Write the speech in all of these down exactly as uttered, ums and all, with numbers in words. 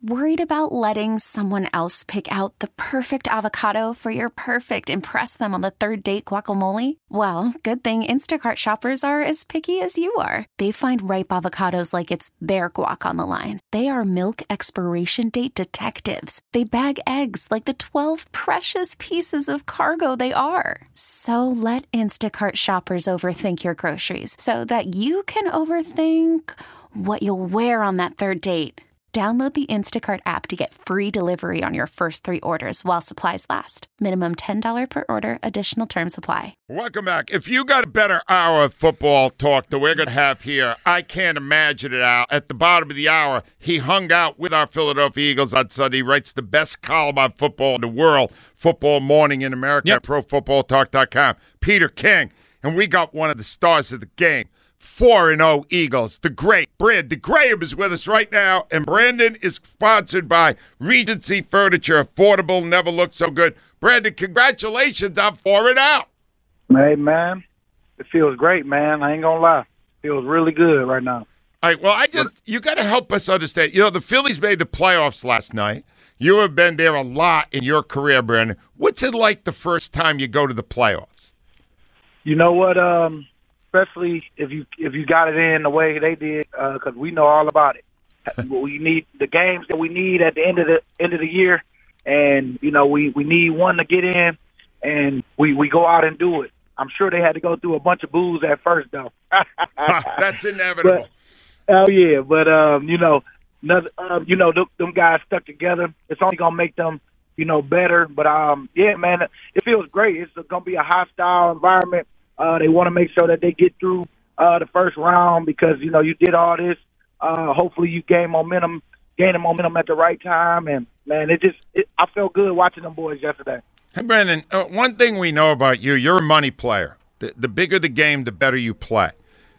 Worried about letting someone else pick out the perfect avocado for your perfect impress them on the third date guacamole? Well, good thing Instacart shoppers are as picky as you are. They find ripe avocados like it's their guac on the line. They are milk expiration date detectives. They bag eggs like the twelve precious pieces of cargo they are. So let Instacart shoppers overthink your groceries so that you can overthink what you'll wear on that third date. Download the Instacart app to get free delivery on your first three orders while supplies last. Minimum ten dollars per order. Additional terms apply. Welcome back. If you got a better hour of football talk that we're going to have here, I can't imagine it, Al. At the bottom of the hour, he hung out with our Philadelphia Eagles on Sunday. He writes the best column on football in the world, Football Morning in America, yep. at pro football talk dot com. Peter King. And we got one of the stars of the game. four and oh Eagles, the great Brandon Graham is with us right now, and Brandon is sponsored by Regency Furniture. Affordable, never looked so good. Brandon, congratulations on four and out. Hey, man, it feels great, man. I ain't gonna lie. It feels really good right now. All right, well, I just, you got to help us understand. You know, the Phillies made the playoffs last night. You have been there a lot in your career, Brandon. What's it like the first time you go to the playoffs? You know what, um... especially if you if you got it in the way they did, because uh, we know all about it. We need the games that we need at the end of the end of the year, and you know we, we need one to get in, and we, we go out and do it. I'm sure they had to go through a bunch of boos at first, though. That's inevitable. But, oh yeah, but um, you know, another, um, you know, them, them guys stuck together. It's only gonna make them, you know, better. But um, yeah, man, it feels great. It's gonna be a hostile environment. Uh, they want to make sure that they get through uh, the first round because, you know, you did all this. Uh, hopefully you gain momentum, gaining momentum at the right time. And, man, it just it, I felt good watching them boys yesterday. Hey, Brandon, uh, one thing we know about you, you're a money player. The, the bigger the game, the better you play.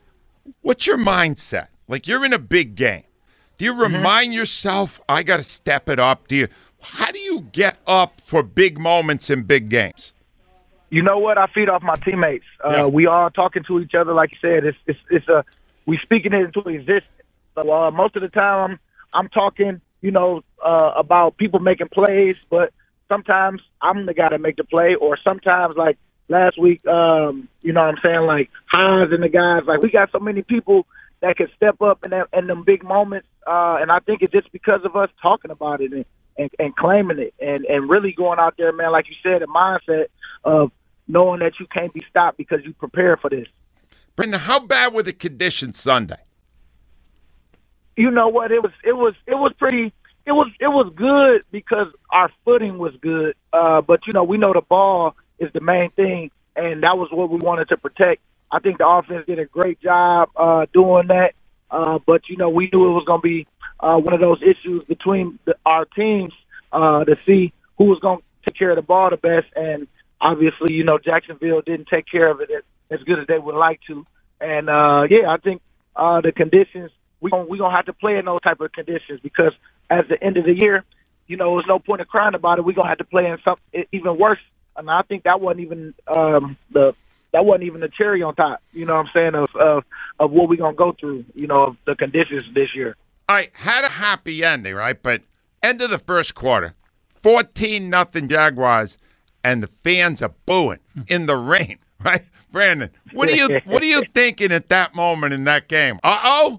What's your mindset? Like, you're in a big game. Do you remind mm-hmm. yourself, I got to step it up? Do you? How do you get up for big moments in big games? You know what? I feed off my teammates. Uh, yeah. We are talking to each other, like you said. It's it's it's a we speaking it into existence. So uh, most of the time, I'm I'm talking, you know, uh, about people making plays, but sometimes I'm the guy that make the play, or sometimes like last week, um, you know, what I'm saying like Hines and the guys. Like we got so many people that can step up in that, in them big moments, uh, and I think it's just because of us talking about it and, and, and claiming it, and and really going out there, man. Like you said, a mindset of knowing that you can't be stopped because you prepare for this. Brendan, how bad were the conditions Sunday? You know what? It was it was it was pretty it was it was good because our footing was good. Uh, but you know, we know the ball is the main thing, and that was what we wanted to protect. I think the offense did a great job uh, doing that. Uh, but you know, we knew it was going to be uh, one of those issues between the, our teams uh, to see who was going to take care of the ball the best. And obviously, you know, Jacksonville didn't take care of it as, as good as they would like to. And, uh, yeah, I think uh, the conditions, we're going we to have to play in those type of conditions because at the end of the year, you know, there's no point in crying about it. We're going to have to play in something even worse. And I think that wasn't even um, the that wasn't even the cherry on top, you know what I'm saying, of of, of what we're going to go through, you know, of the conditions this year. I had a happy ending, right? But end of the first quarter, fourteen nothing Jaguars. And the fans are booing in the rain, right? Brandon, what are you what are you thinking at that moment in that game? Uh-oh?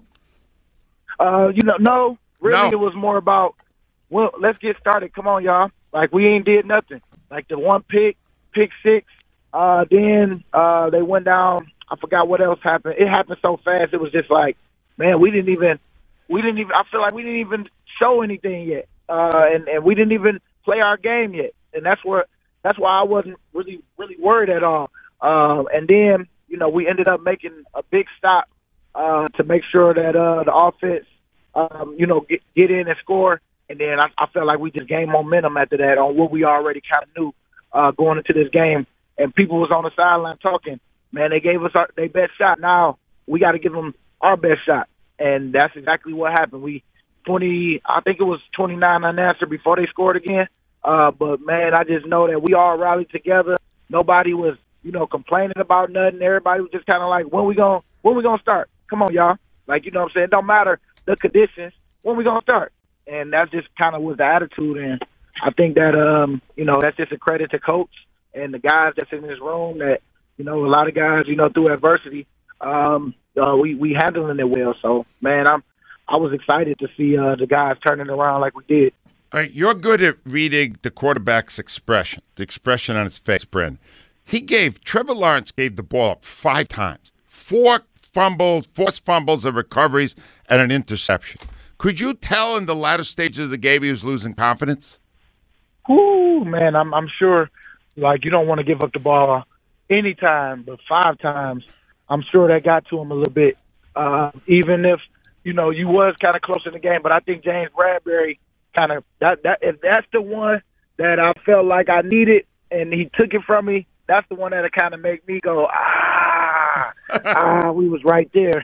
Uh, you know, no. Really, no. It was more about, well, let's get started. Come on, y'all. Like, we ain't did nothing. Like, the one pick, pick six, uh, then uh, they went down. I forgot what else happened. It happened so fast. It was just like, man, we didn't even – we didn't even – I feel like we didn't even show anything yet. Uh, and, and we didn't even play our game yet. And that's where – That's why I wasn't really, really worried at all. Um, and then, you know, we ended up making a big stop uh, to make sure that uh, the offense, um, you know, get, get in and score. And then I, I felt like we just gained momentum after that on what we already kind of knew uh, going into this game. And people was on the sideline talking, man, they gave us our, their best shot. Now we got to give them our best shot. And that's exactly what happened. We twenty, I think it was twenty-nine unanswered before they scored again. Uh, but, man, I just know that we all rallied together. Nobody was, you know, complaining about nothing. Everybody was just kind of like, when we going when we gonna start? Come on, y'all. Like, you know what I'm saying? It don't matter the conditions. When we going to start? and that just kind of was the attitude. And I think that, um, you know, that's just a credit to Coach and the guys that's in this room that, you know, a lot of guys, you know, through adversity, um, uh, we, we handling it well. So, man, I'm, I was excited to see uh, the guys turning around like we did. All right, you're good at reading the quarterback's expression, the expression on his face, Brandon. He gave, Trevor Lawrence gave the ball up five times, four fumbles, forced fumbles and recoveries, and an interception. Could you tell in the latter stages of the game he was losing confidence? Ooh, man, I'm I'm sure, like, you don't want to give up the ball anytime, but five times, I'm sure that got to him a little bit. Uh, even if, you know, you was kind of close in the game, but I think James Bradbury kind of, that, that if that's the one that I felt like I needed and he took it from me, that's the one that kind of make me go, ah, ah, we was right there.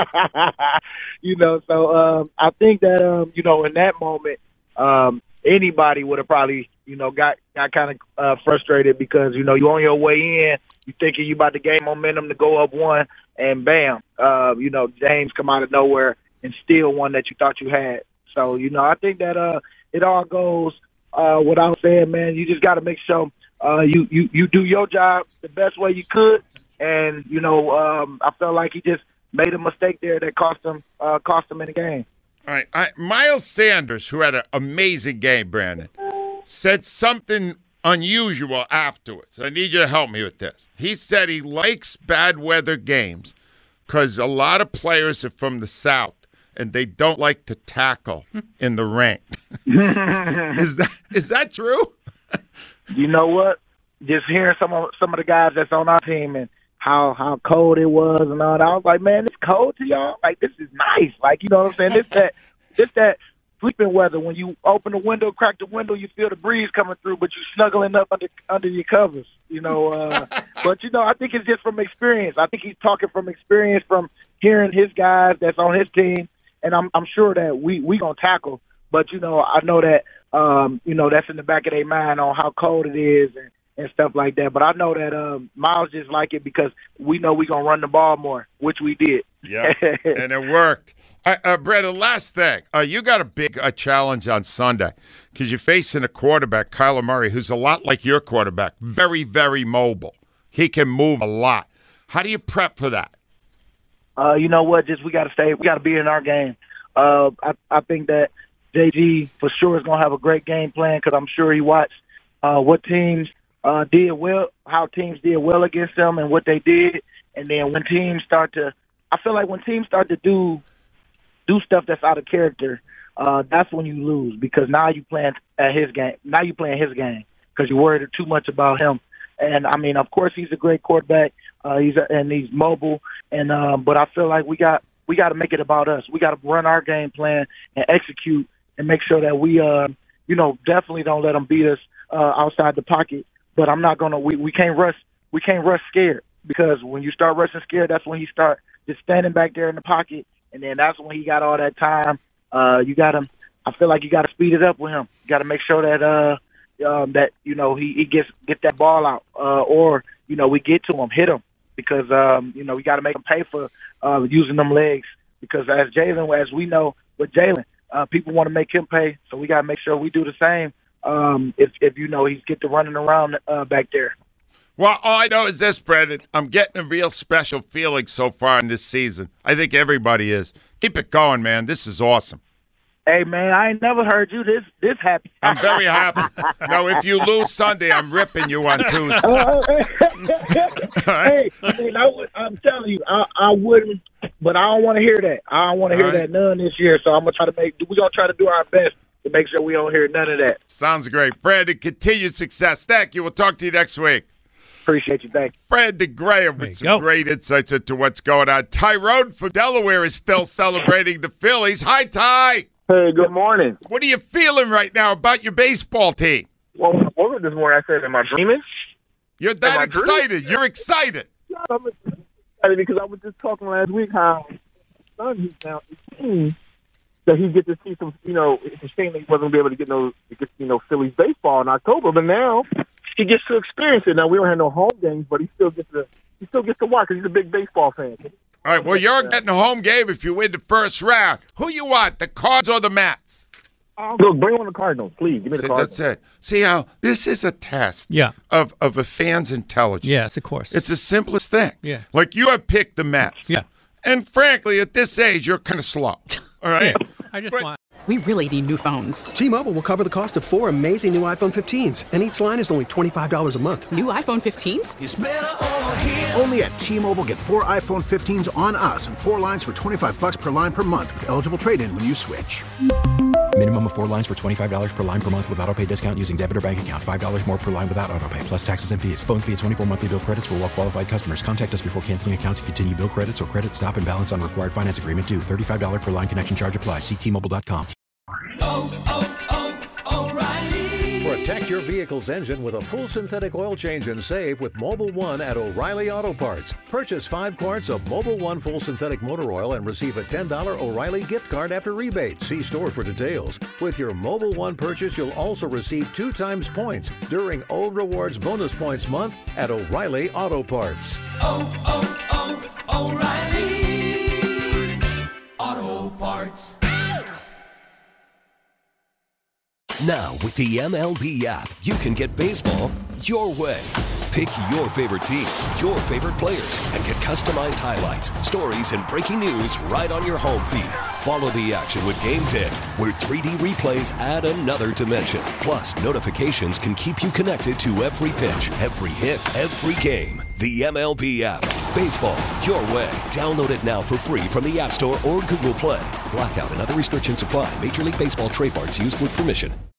you know, so um, I think that, um, you know, in that moment, um, anybody would have probably, you know, got, got kind of uh, frustrated because, you know, you on your way in, you thinking you about to gain momentum to go up one, and bam, uh, you know, James come out of nowhere and steal one that you thought you had. So, you know, I think that uh, it all goes uh, without saying, man, you just got to make sure Uh, you, you, you do your job the best way you could, and you know um, I felt like he just made a mistake there that cost him uh, cost him in the game. All right, I, Miles Sanders, who had an amazing game, Brandon, said something unusual afterwards. I need you to help me with this. He said he likes bad weather games because a lot of players are from the South and they don't like to tackle in the rain. is that is that true? You know what? Just hearing some of some of the guys that's on our team and how how cold it was and all that, I was like, man, it's cold to y'all. Like, this is nice. Like, you know what I'm saying? This that this that sleeping weather. When you open the window, crack the window, you feel the breeze coming through, but you snuggling up under under your covers. You know. Uh, but you know, I think it's just from experience. I think he's talking from experience from hearing his guys that's on his team, and I'm I'm sure that we we gonna tackle. But you know, I know that. Um, you know, that's in the back of their mind on how cold it is and, and stuff like that. But I know that um, Miles just like it because we know we're going to run the ball more, which we did. Yeah, and it worked. Uh, uh, Brandon, last thing. Uh, you got a big uh, challenge on Sunday because you're facing a quarterback, Kyler Murray, who's a lot like your quarterback, very, very mobile. He can move a lot. How do you prep for that? Uh, you know what? Just we got to stay. We got to be in our game. Uh, I, I think that J G for sure is going to have a great game plan because I'm sure he watched uh, what teams uh, did well, how teams did well against them and what they did. And then when teams start to – I feel like when teams start to do do stuff that's out of character, uh, that's when you lose because now you playing at his game. Now you playing his game because you're worried too much about him. And, I mean, of course, he's a great quarterback. Uh, he's a, and he's mobile. And uh, but I feel like we got we got to make it about us. We got to run our game plan and execute and make sure that we, uh, you know, definitely don't let them beat us uh, outside the pocket. But I'm not gonna. We, we can't rush. We can't rush scared because when you start rushing scared, that's when he start just standing back there in the pocket, and then that's when he got all that time. Uh, you got him. I feel like you got to speed it up with him. You got to make sure that uh, um, that you know he, he gets get that ball out, uh, or you know we get to him, hit him because um, you know we got to make him pay for uh, using them legs because as Jalen, as we know with Jalen. Uh, people want to make him pay, so we got to make sure we do the same um, if, if, you know, he's get to running around uh, back there. Well, all I know is this, Brandon. I'm getting a real special feeling so far in this season. I think everybody is. Keep it going, man. This is awesome. Hey, man, I ain't never heard you this this happy. I'm very happy. No, if you lose Sunday, I'm ripping you on Tuesday. Hey, I mean, I would, I'm telling you, I, I wouldn't, but I don't want to hear that. I don't want to hear right. that none this year, so I'm going to try to make, we're going to try to do our best to make sure we don't hear none of that. Sounds great. Brandon, continued success. Thank you. We'll talk to you next week. Appreciate you. Thank you. Brandon Graham with some go. great insights into what's going on. Tyrone from Delaware is still celebrating the Phillies. Hi, Ty. Hey, good morning. What are you feeling right now about your baseball team? Well, when I woke up this morning, I said, am I dreaming? You're that excited. Dreaming? You're excited. Yeah, I'm excited because I was just talking last week how son he's now eighteen, that he get to see some, you know, it's a shame that he wasn't going to be able to get no, get, you know, Phillies baseball in October, but now he gets to experience it. Now, we don't have no home games, but he still gets to, he still gets to watch because he's a big baseball fan. All right, well, you're getting a home game if you win the first round. Who you want, the Cards or the Mets? Oh, look, bring on the Cardinals, please. Give me the See, Cardinals. that's it. See how this is a test Yeah. of, of a fan's intelligence. Yes, of course. It's the simplest thing. Yeah. Like you have picked the Mets. Yeah. And frankly, at this age, you're kind of slow. All right? Yeah. I just But- want. We really need new phones. T-Mobile will cover the cost of four amazing new iPhone fifteens, and each line is only twenty-five dollars a month. New iPhone fifteens? Only at T-Mobile, get four iPhone fifteens on us and four lines for twenty-five bucks per line per month with eligible trade-in when you switch. Minimum of four lines for twenty-five dollars per line per month with autopay discount using debit or bank account. five dollars more per line without autopay, plus taxes and fees. Phone fee at twenty-four monthly bill credits for well-qualified customers. Contact us before canceling account to continue bill credits or credit stop and balance on required finance agreement due. thirty-five dollars per line connection charge applies. See T Mobile dot com. Protect your vehicle's engine with a full synthetic oil change and save with Mobil one at O'Reilly Auto Parts. Purchase five quarts of Mobil one full synthetic motor oil and receive a ten dollars O'Reilly gift card after rebate. See store for details. With your Mobil one purchase, you'll also receive two times points during O Rewards Bonus Points Month at O'Reilly Auto Parts. Oh, oh, oh, O'Reilly Auto Parts. Now, with the M L B app, you can get baseball your way. Pick your favorite team, your favorite players, and get customized highlights, stories, and breaking news right on your home feed. Follow the action with Game ten, where three D replays add another dimension. Plus, notifications can keep you connected to every pitch, every hit, every game. The M L B app. Baseball your way. Download it now for free from the App Store or Google Play. Blackout and other restrictions apply. Major League Baseball trademarks used with permission.